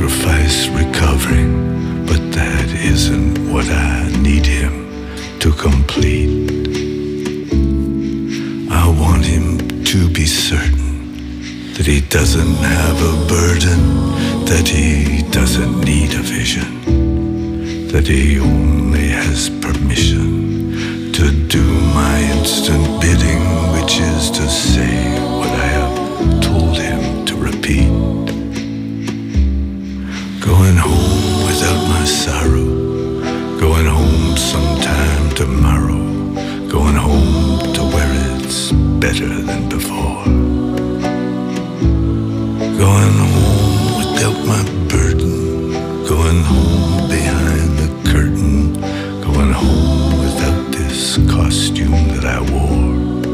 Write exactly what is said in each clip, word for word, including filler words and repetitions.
sacrifice recovering, but that isn't what I need him to complete. I want him to be certain that he doesn't have a burden, that he doesn't need a vision, that he only has permission to do my instant bidding, which is to say what I have told him to repeat. Going home without my sorrow, going home sometime tomorrow, going home to where it's better than before. Going home without my burden, going home behind the curtain, going home without this costume that I wore.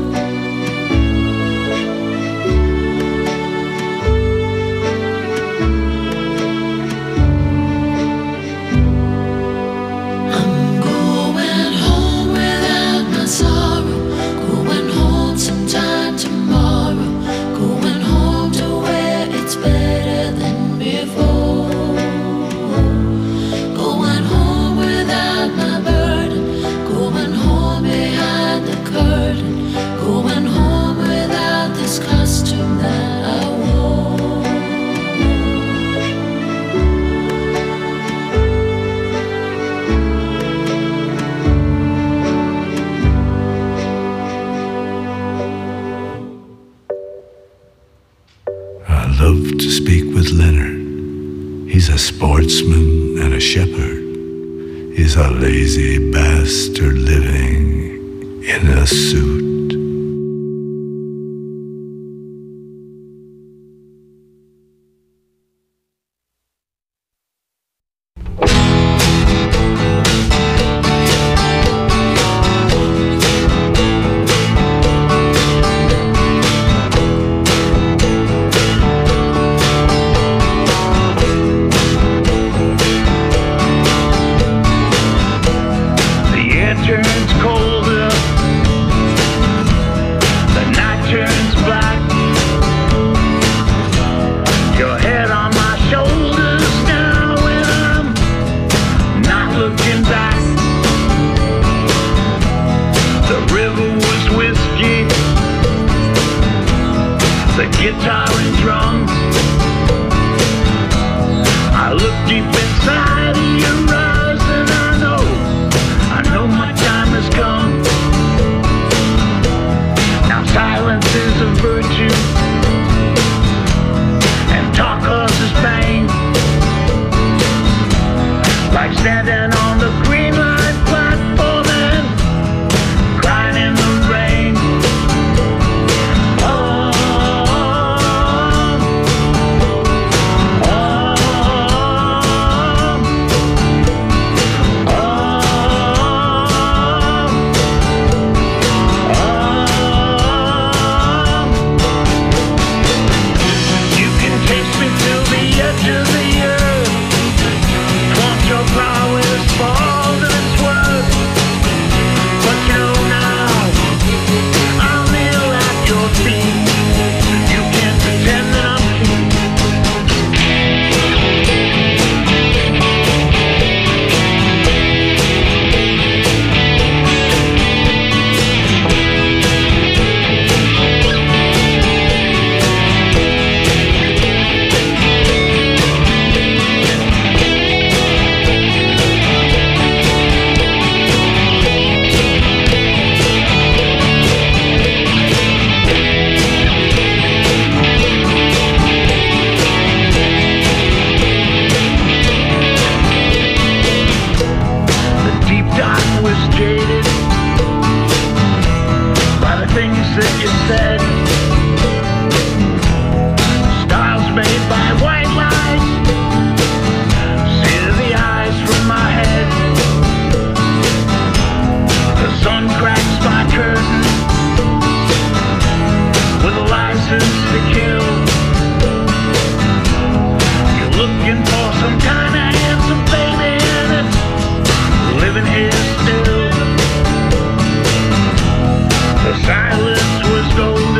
Sportsman and a shepherd. He's a lazy bastard living in a suit.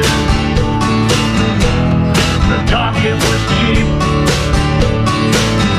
It was cheap.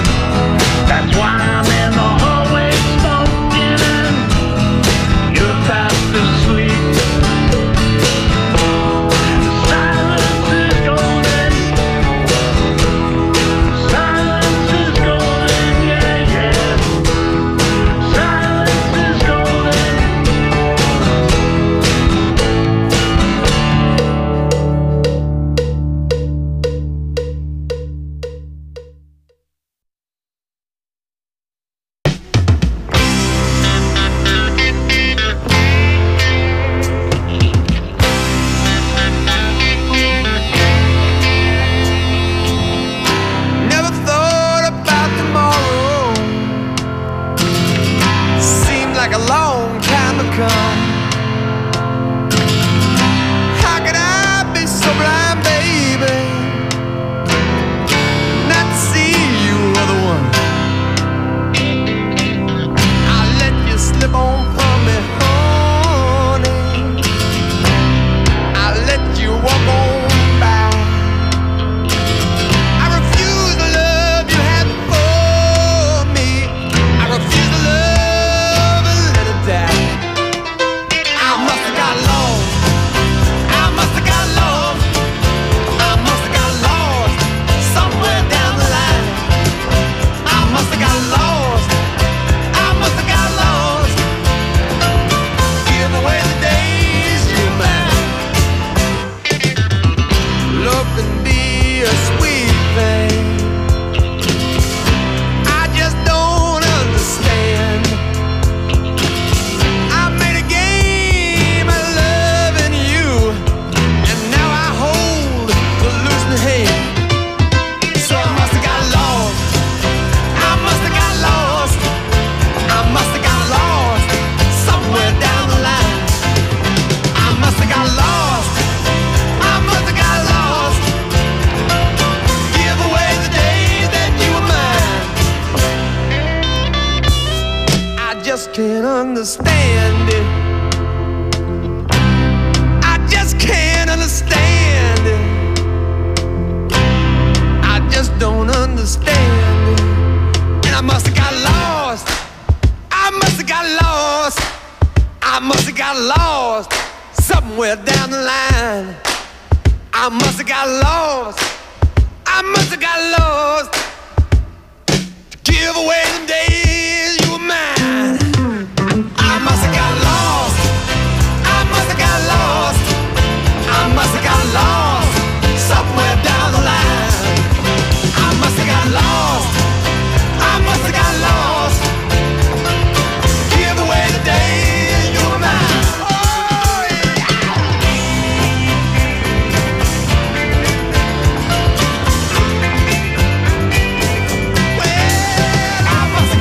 just can't understand it. I just can't understand it. I just don't understand it. And I must have got lost. I must have got lost. I must have got lost somewhere down the line. I must have got lost. I must have got lost to give away them days you were mine. I must have got lost. I must have got lost. I must have got lost somewhere down the line. I must have got lost. I must have got lost. Give away the days you were mine. Oh yeah. Well, I must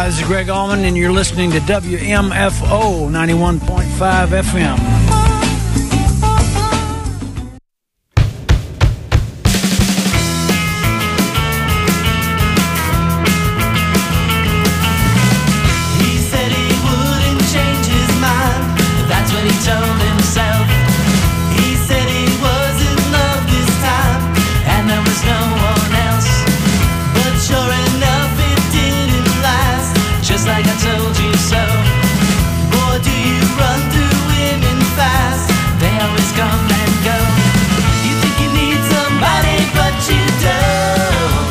Hi, this is Greg Allman, and you're listening to W M F O ninety-one point five F M. He said he wouldn't change his mind, that's what he told himself. He said he was in love this time, and there was no one else. But sure enough, it didn't last, just like I told you so. Boy, do you run through women fast, they always come and go. You think you need somebody, but you don't.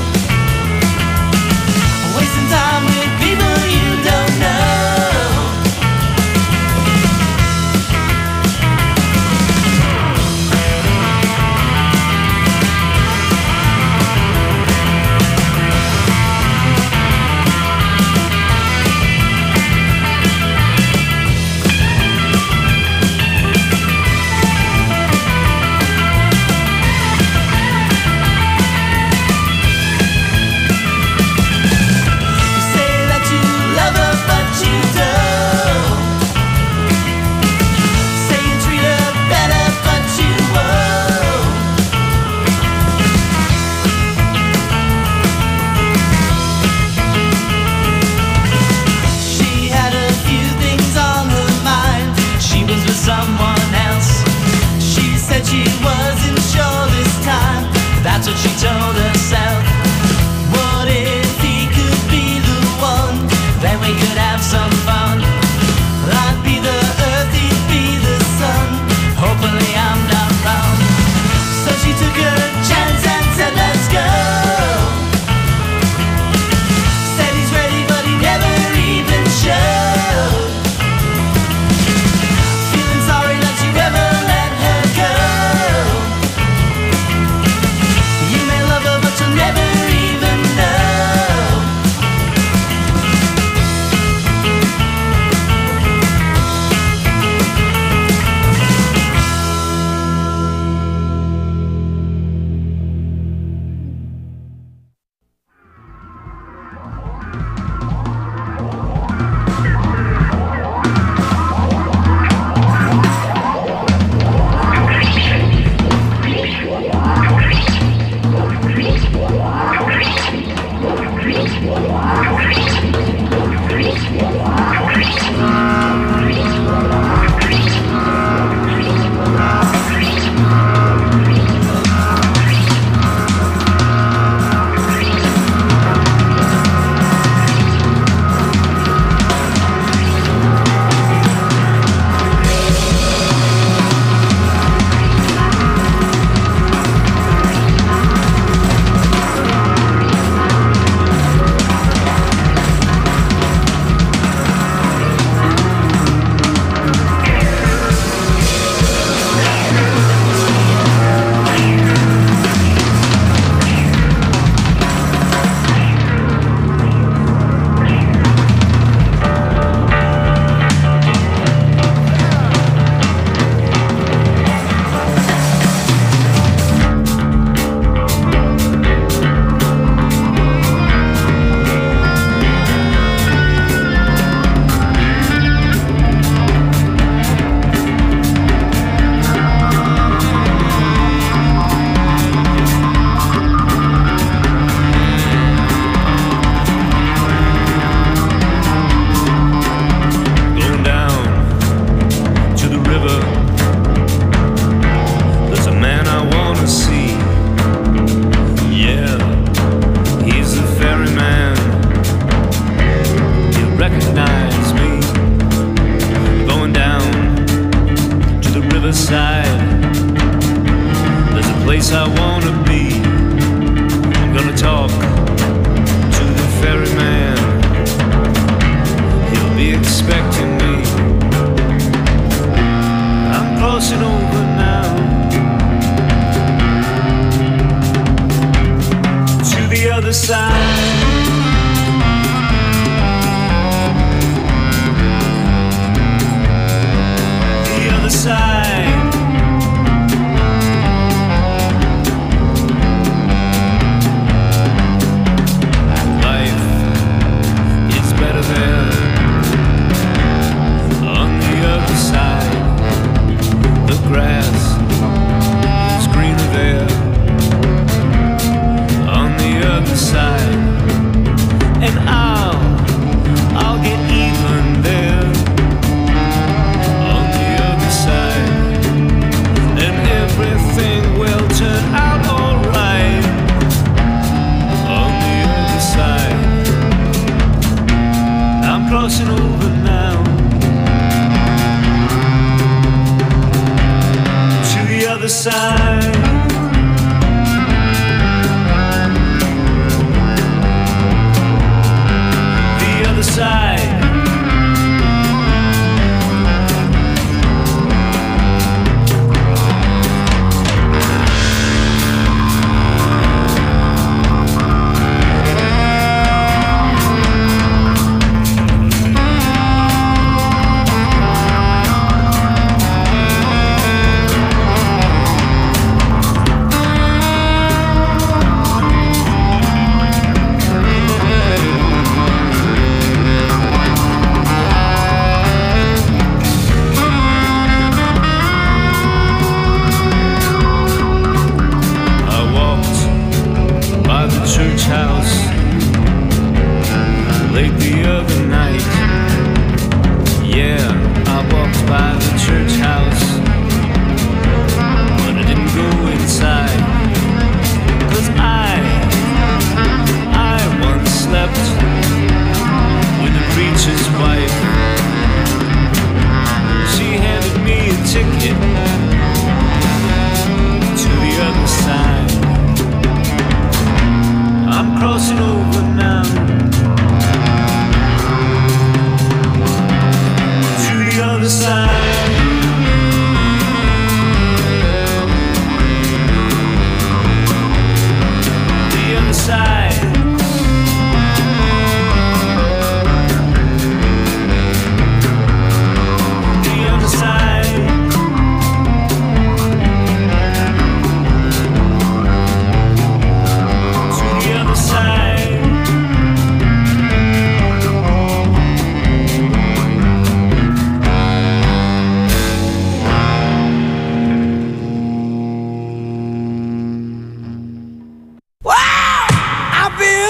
Wasting time with people you don't know. Someone else. She said she wasn't sure this time, that's what she told herself. What if he could be the one? Then we could have some fun. I'd be the earth, he'd be the sun. Hopefully I'm not wrong. So she took a chance and said let's go. Said he's ready but he never even showed.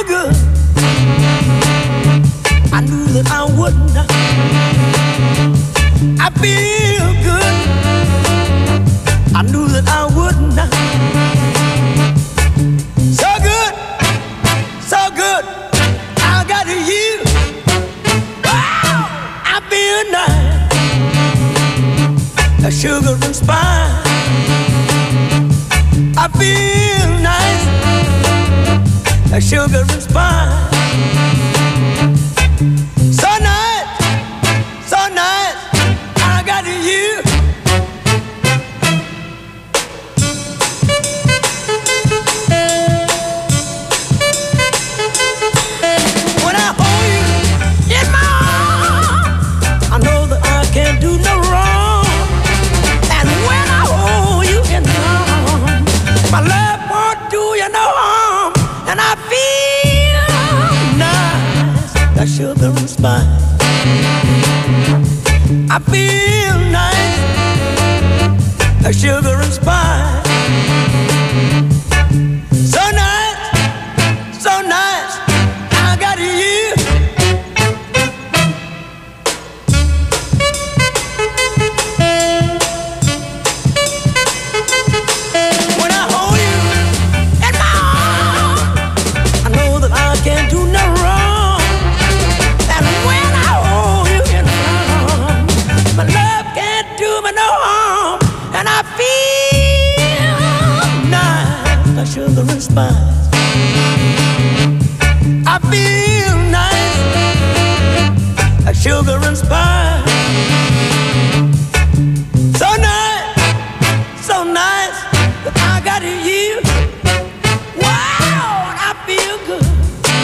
feel good. I knew that I wouldn't. I feel good. I knew that I wouldn't. So good, so good. I got you. Wow, I feel nice. A sugar and spice. I feel nice. A sugar and spice. So nice, so nice. I got you. When I hold you in my arms, I know that I can't do no wrong. And when I hold you in my arms, my love won't do you no harm. And I feel nice, that sugar and spice. I feel nice, that sugar and spice. So nice, so nice, I got you. When I hold you in my arms, I know that I can't do no wrong. And when I hold you in my arms, my love can't do me no harm. And I feel nice, like sugar and spice. I feel nice, like sugar and spice. So nice, so nice, that I got you. Wow, and I feel good.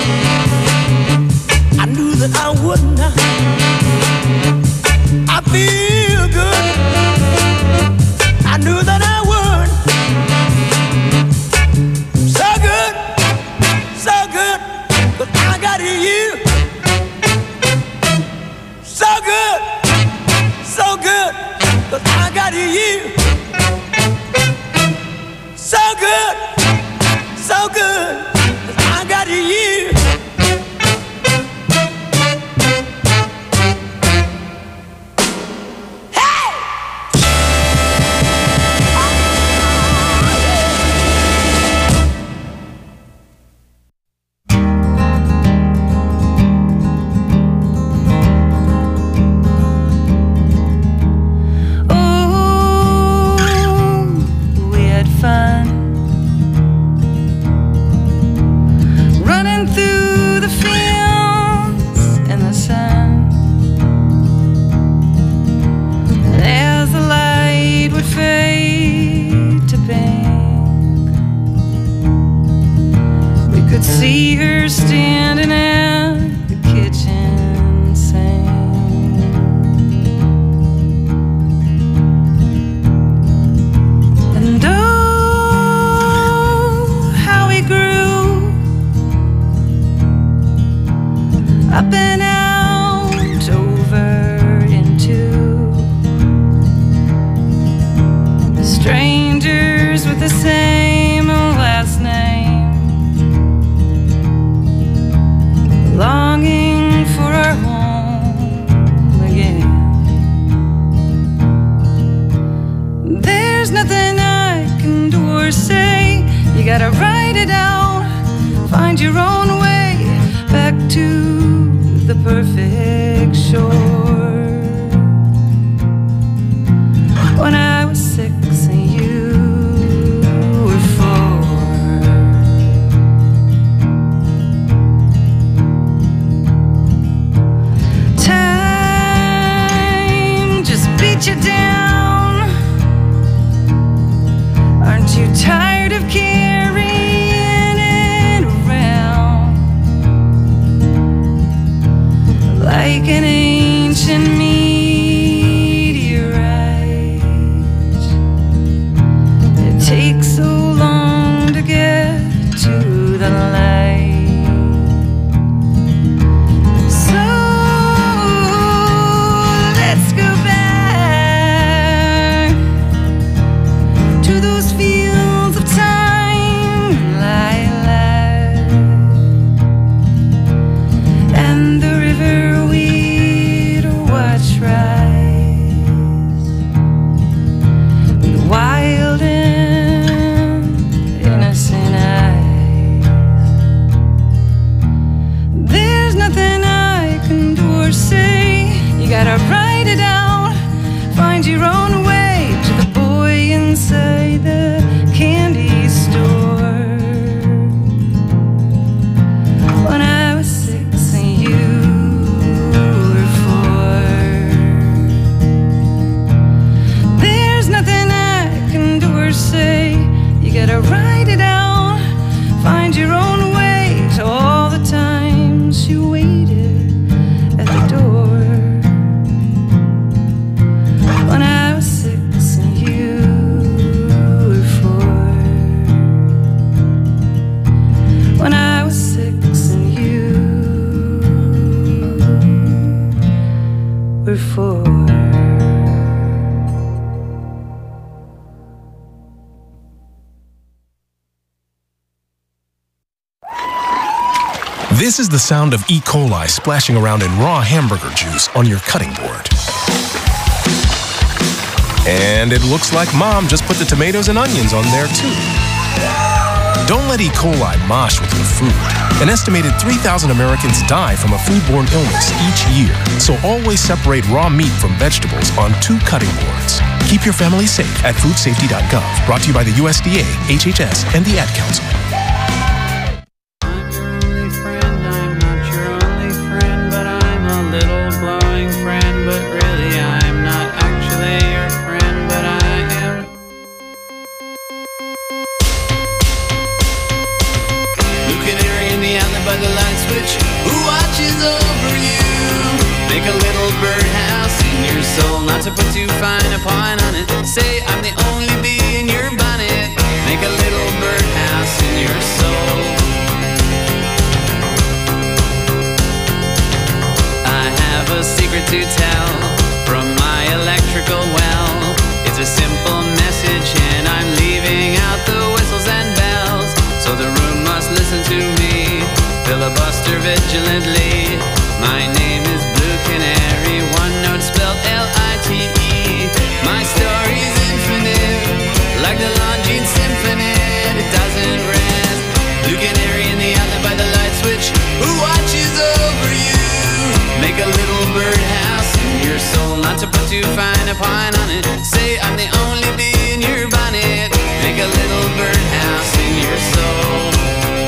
I knew that I wouldn't. I feel good. I knew that I would. So good, so good, but I got you. So good, so good, but I got you. So good, so good, but I got you. See her standing at the kitchen sink. And oh, how we grew up and out over into strangers with the same last name. Longing for our home again. There's nothing I can do or say. You gotta write it out, find your own way back to the perfect shore. When I was six and you were four. You down. Aren't you tired of carrying it around like an ancient meteorite? This is the sound of E. coli splashing around in raw hamburger juice on your cutting board. And it looks like Mom just put the tomatoes and onions on there too. Don't let E. coli mosh with your food. An estimated three thousand Americans die from a foodborne illness each year. So always separate raw meat from vegetables on two cutting boards. Keep your family safe at food safety dot gov. Brought to you by the U S D A, H H S, and the Ad Council. To put too fine a point on it, say I'm the only bee in your bonnet. Make a little birdhouse in your soul. I have a secret to tell from my electrical well. It's a simple message and I'm leaving out the whistles and bells. So the room must listen to me, filibuster vigilantly. My name is Blue Canary, one note spelled L I T E. My story's infinite, like the Longines Symphony. It doesn't rest. Blue Canary in the outlet by the light switch, who watches over you. Make a little birdhouse in your soul, not to put too fine a point on it. Say I'm the only bee in your bonnet. Make a little birdhouse in your soul.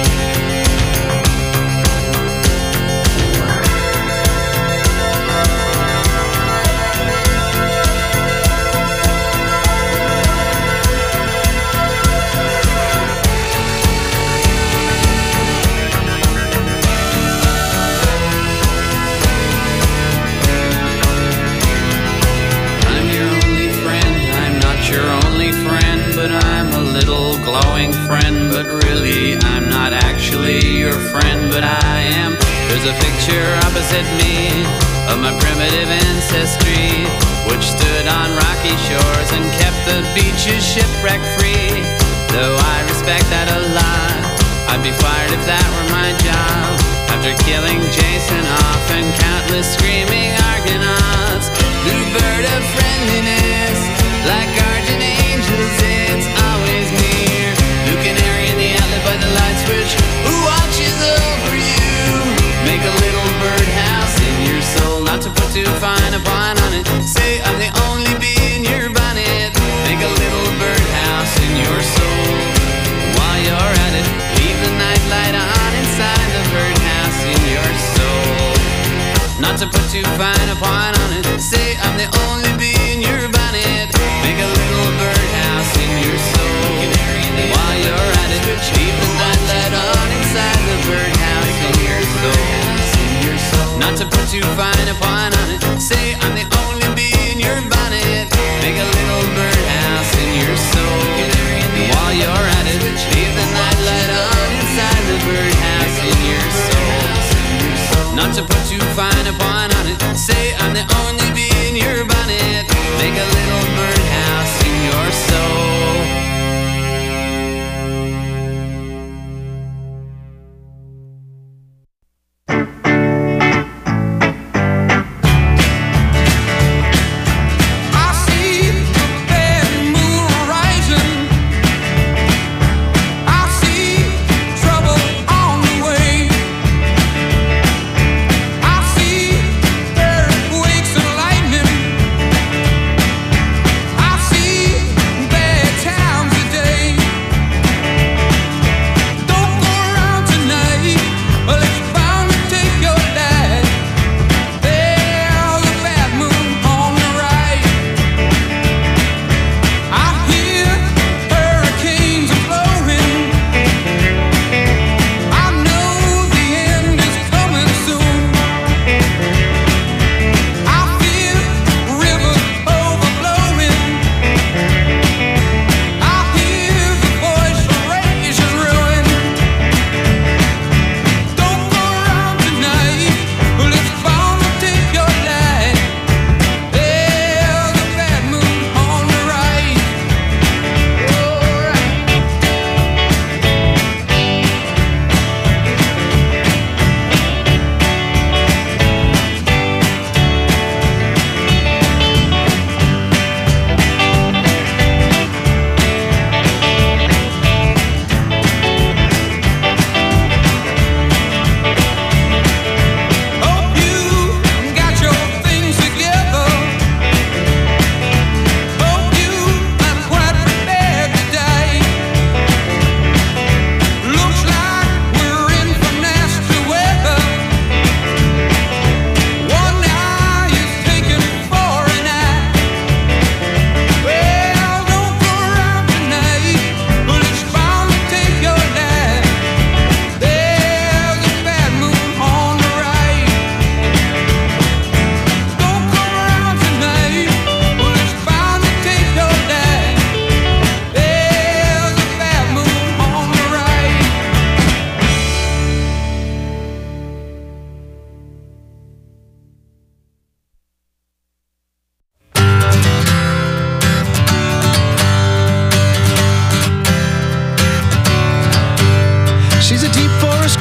Glowing friend, but really I'm not actually your friend, but I am. There's a picture opposite me of my primitive ancestry, which stood on rocky shores and kept the beaches shipwreck free. Though I respect that a lot, I'd be fired if that were my job. After killing Jason off and countless screaming Argonauts, blue bird of friendliness, like guardian angels, it's always near. Blue Canary in the outlet by the light switch, who watches over you. Make a little birdhouse in your soul, not to put too fine a point on it. Say I'm the only bee in your bonnet. Make a little birdhouse in your soul. While you're at it, leave the night light on inside the birdhouse in your soul. Not to put too fine a point on it. Say I'm the only bee in your bonnet. Make a little bird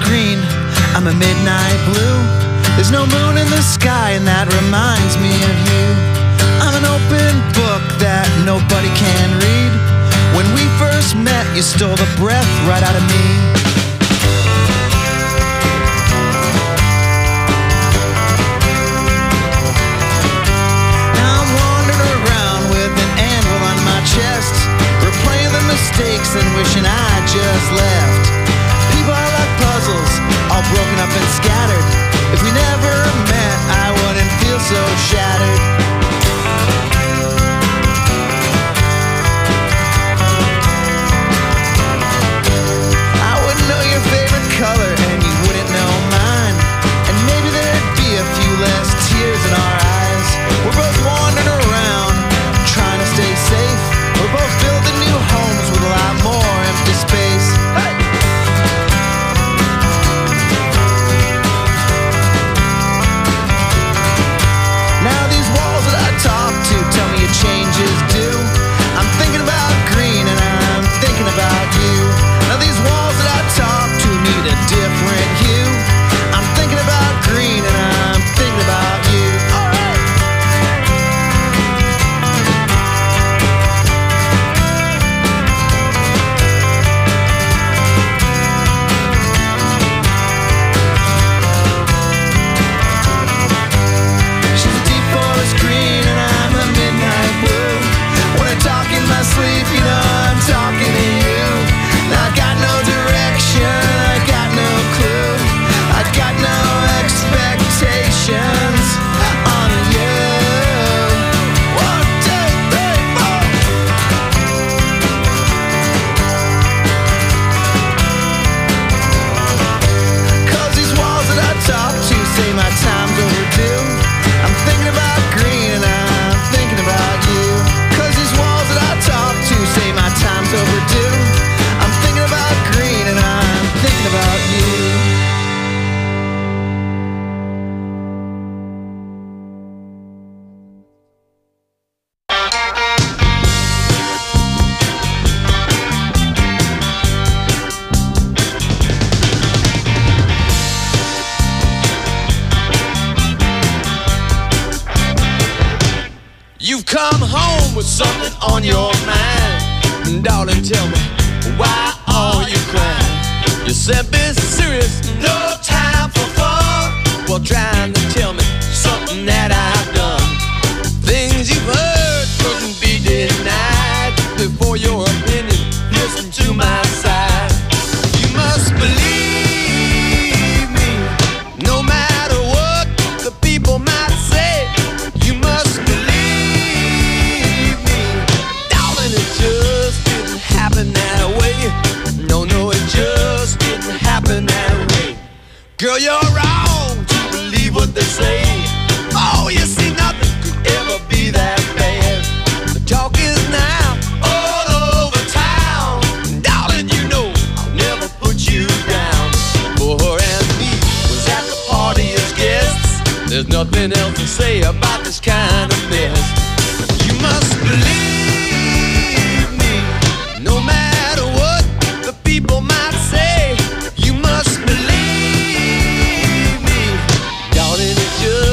green, I'm a midnight blue. There's no moon in the sky and that reminds me of you. I'm an open book that nobody can read. When we first met, you stole the breath right out of me. Now I'm wandering around with an anvil on my chest, replaying the mistakes and wishing I just left. People are like puzzles, all broken up and scattered. If we never met, I wouldn't feel so shattered. I wouldn't know your favorite color and you wouldn't know mine. And maybe there'd be a few less tears in our eyes. We're both wandering around, trying to stay safe. We're both building new homes with a lot more empty space. Hey! Now these walls that I talk to tell me your changes due. I'm thinking about green and I'm thinking about you. Now these walls that I talk to need a different hue. I'm thinking about green and I'm thinking about you. All right. She's a deep forest green and I'm a midnight blue. When I talk in my sleep, you know I'm talking to you. Now I got no direction, I got no clue, I got no expectations on you. One, two, three, four. Cause these walls that I talk to say my time's overdue. I'm thinking about green and I'm thinking about you. Cause these walls that I talk to say my time's overdue. I'm thinking about green and I'm thinking about you. You've come home with something on your mind. Darling, tell me, why are you crying? You said be serious, no time for fun. Well, trying to tell me something that I've done. Things you've heard couldn't be denied. Before your opinion, listen to my side. You must believe me, no matter what the people might say. You must believe me, darling, it just didn't happen that way. No, no, it just didn't happen that way. Girl, you're wrong to believe what they say. Oh, you see, nothing could ever be that bad. The talk is now all over town. Darling, you know I'll never put you down. For her and me was at the party as guests. There's nothing else to say about this kind of mess. You must believe me, no matter what the people might say. You must believe me, darling, it just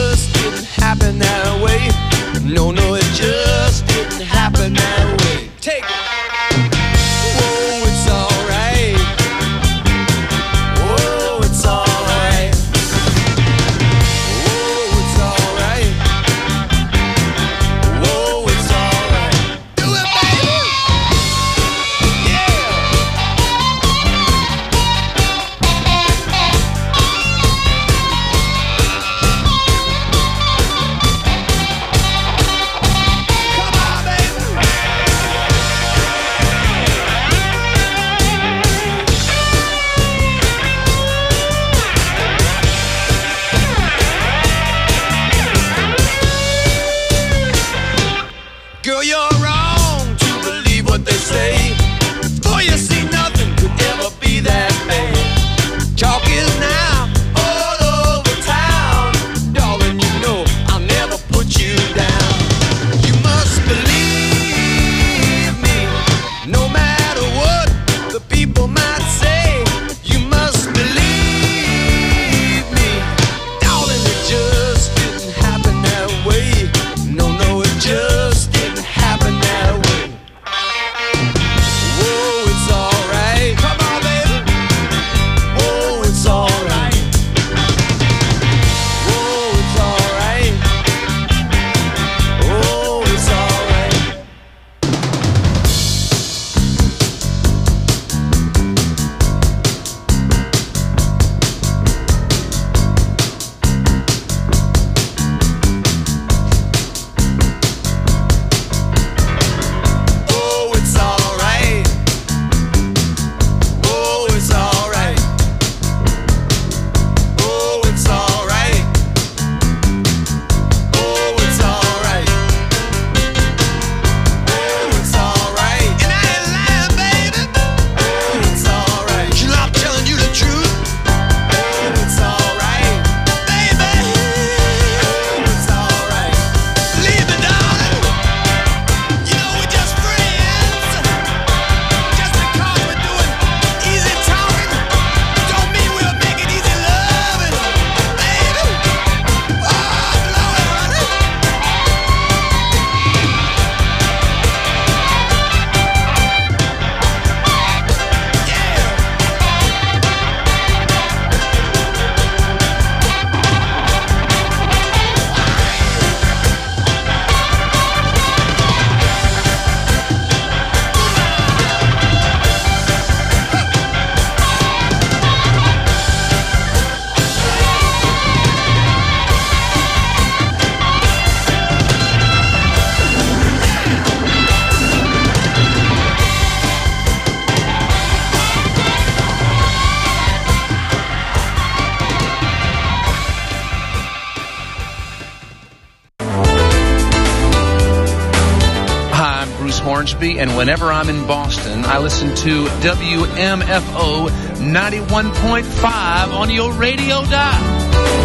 Hornsby, and whenever I'm in Boston, I listen to W M F O ninety-one point five on your radio dial.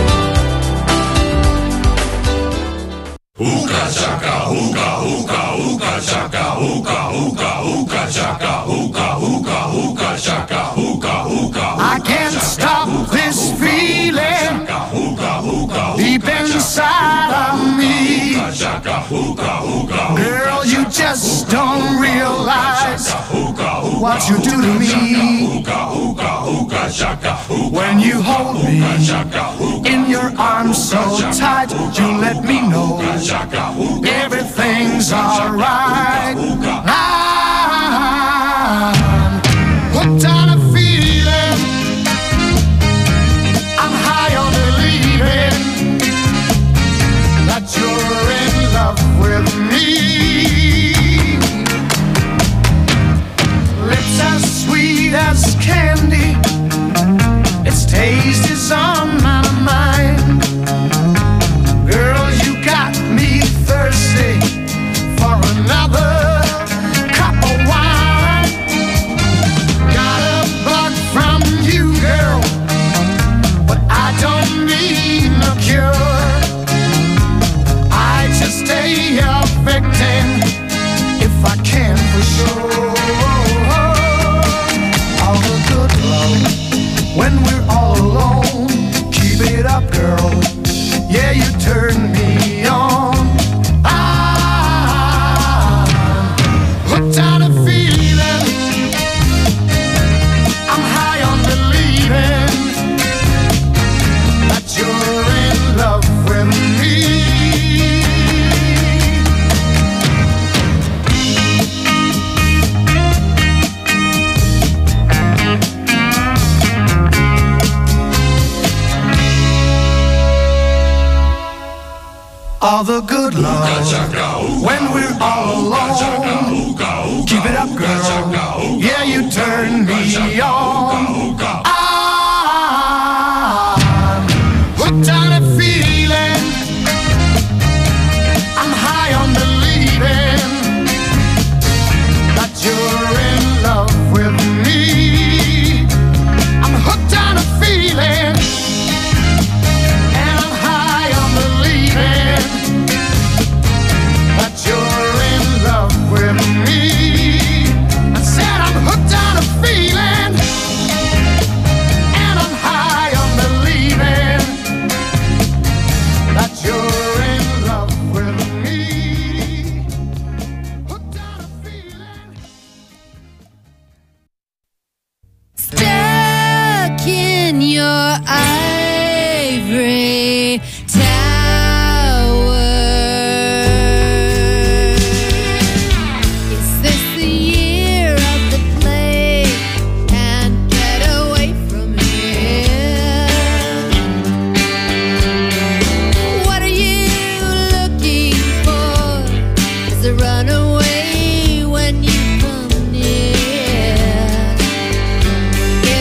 Hookah chaka, hookah, hookah, hookah chaka, hookah, hookah, hookah chaka, hookah, hookah, hookah chaka, hookah, hookah. I can't stop this feeling deep inside of me. Girl, you just don't realize what you do to me. When you hold me in your arms so tight, you let me know everything's alright. I'm hooked on a feeling, I'm high on believing that you're in love with me. Lips as sweet as candy, its taste is on my mind. Girl, you got me thirsty for another cup of wine. Got a bug from you, girl, but I don't need no cure. I just stay a victim if I can for sure. All the good love when we're all alone. Keep it up, girl. Yeah, you turn me on. I'm hooked on a feeling, I'm high on believing that you're in love with me. All the good love when we're all alone. Keep it up, girl. Yeah, you turn me on. I'm hooked on a feeling, I'm high on believing that you're in love with me. I'm hooked on a feeling, and I'm high on believing that you're in love with me. I said I'm hooked on a feeling, and I'm high on believing that you're in love with me. Hooked on a feeling. Stuck in your ivory tower. Is this the year of the plague? Can't get away from here. What are you looking for? Is a runaway when you come near?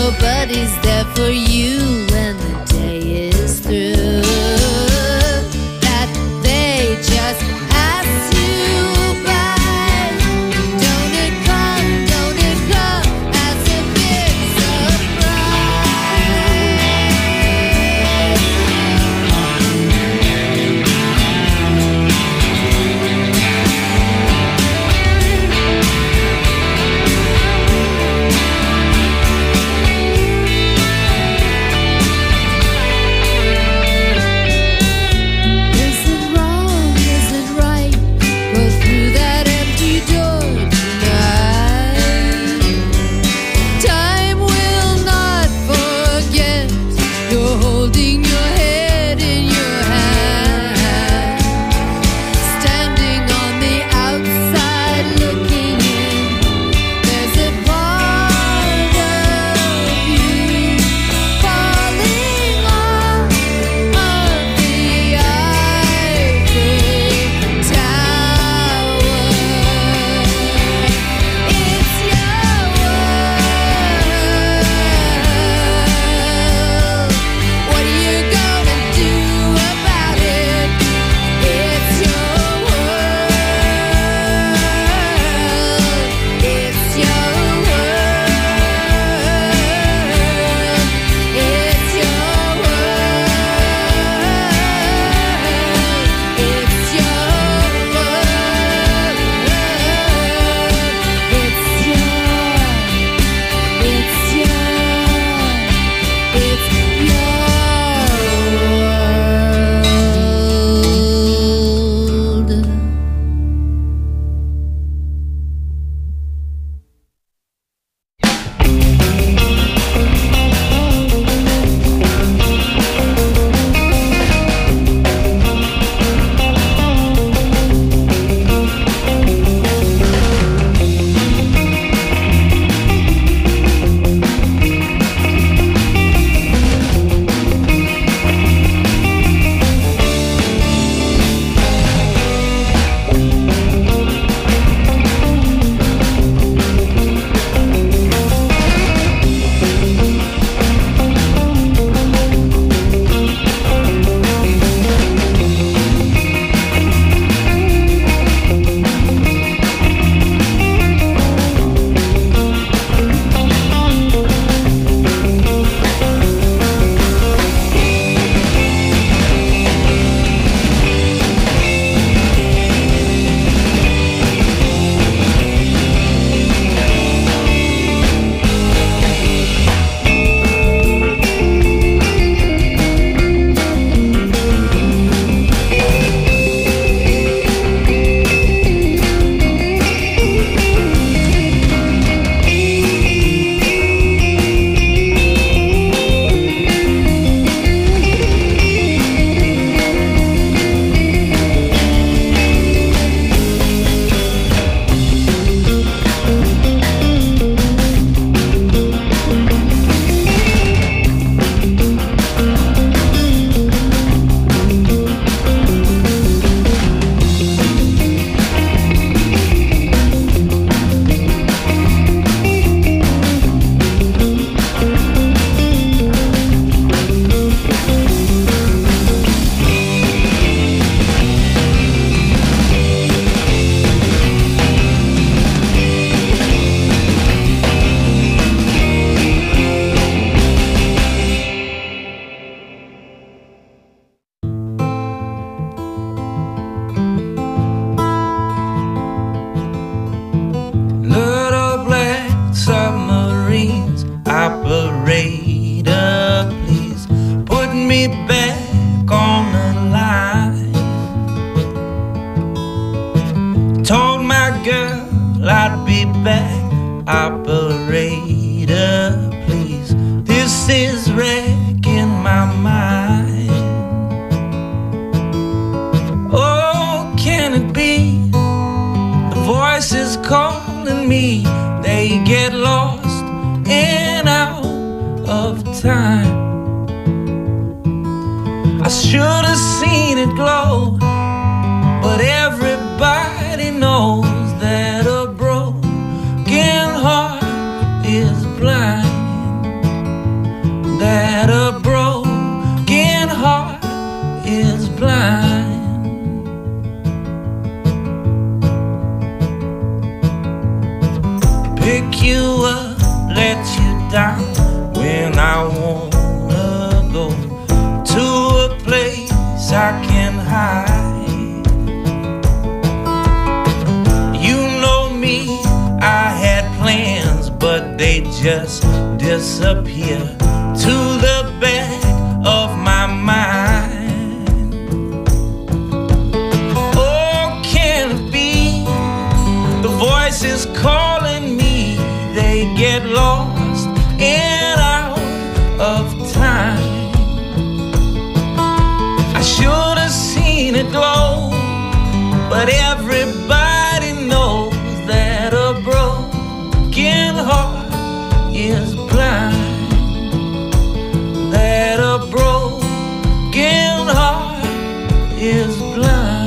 Nobody's there for you when the day is through. That they just pass you by. Don't it come, don't it come as a big I'd be back, operator, please. This is wrecking my mind. Oh, can it be? The voices calling me, they get lost and out of time. I should have seen it glow, but everybody knows that a broken heart is blind. that a broken heart is blind. Pick you up, let you down when I wanna go to a place I can hide. You know me, I had plans, but they just disappear to the back of my mind. Oh, can it be the voices calling me? They get lost and out of time. I should have seen it glow, but everybody knows that a broken heart is blind. That a broken heart is blind.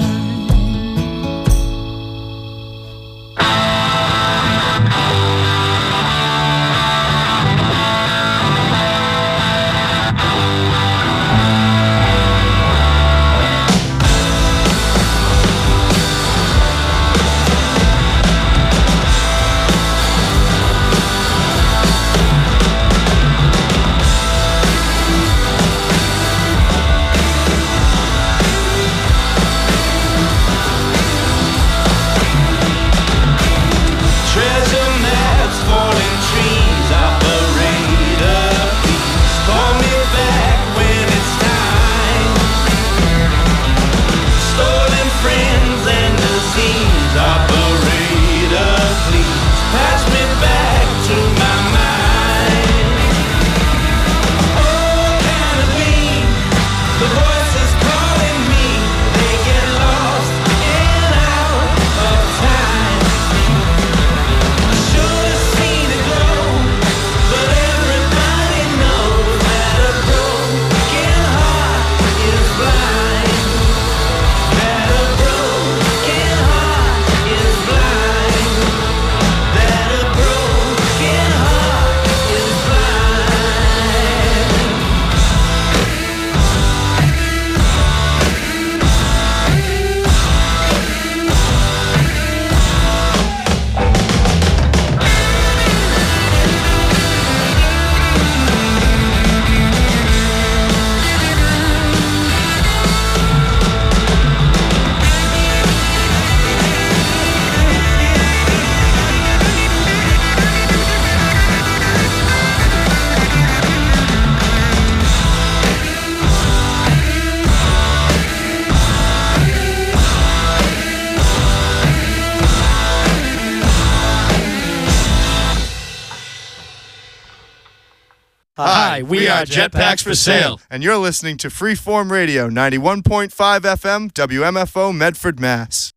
Hi, we are Jetpacks for Sale, and you're listening to Freeform Radio, ninety-one point five F M, W M F O, Medford, Mass.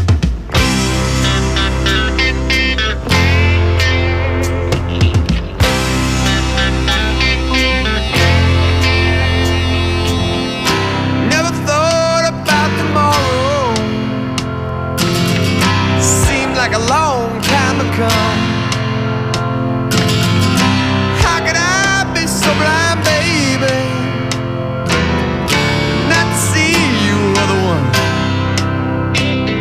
Never thought about tomorrow. Seemed like a long time to come. So blind, baby, not to see you are the one.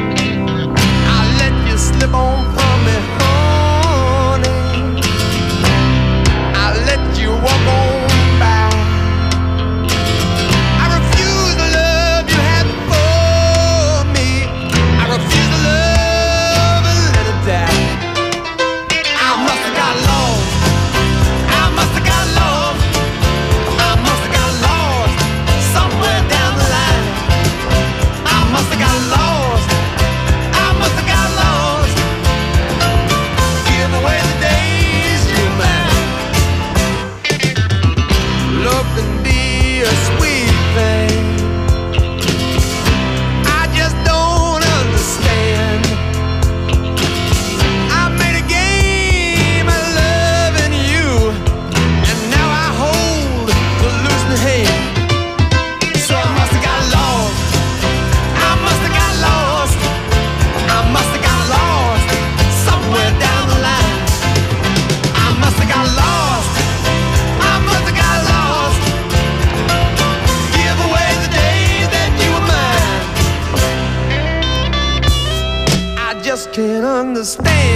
understand